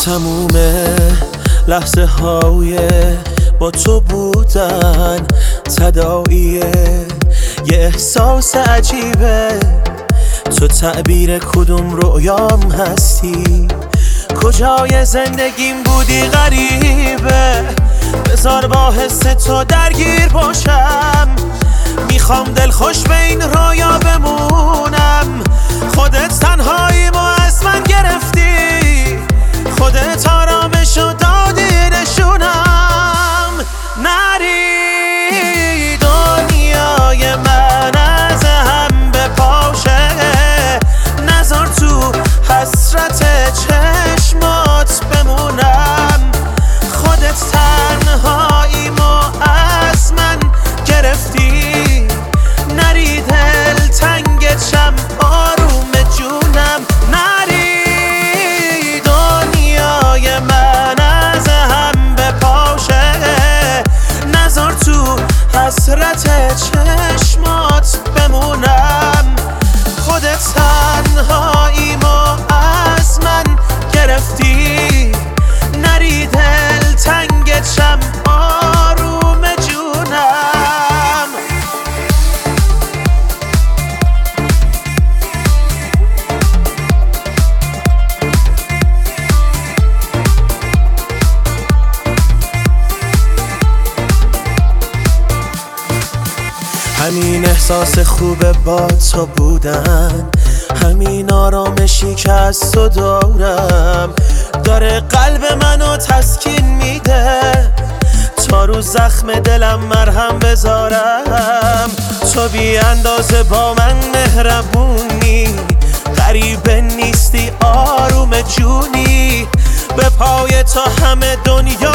تموم لحظه های با تو بودن تداعیه، یه احساس عجیبه. تو تعبیر کدوم رویام هستی، کجای زندگیم بودی غریبه. بذار با حس تو درگیر باشم، میخوام دلخوش به این رویا بمونم. خودت تنهاییمو از من گرفتی، خودت آرامشو دادی نشونم. نری دنیای من از هم بپاشه، نذار تو حسرت چشمات بمونم. خودت تنهاییمو از من گرفتی، نری دل تنگت شم آروم جونم. نری دنیای من از هم بپاشه، نذار تو حسرت چشمات بمونم. خودت تنهاییمو از من گرفتی، نری دل تنگت شم آروم جونم. همین احساس خوبه با تو بودن، همین آرامشی که از تو دارم، داره قلب منو تسکین میده. تا رو زخم دلم مرهم بذارم، تو بی اندازه با من مهربونی. غریبه نیستی آروم جونی، به پای تو همه دنیا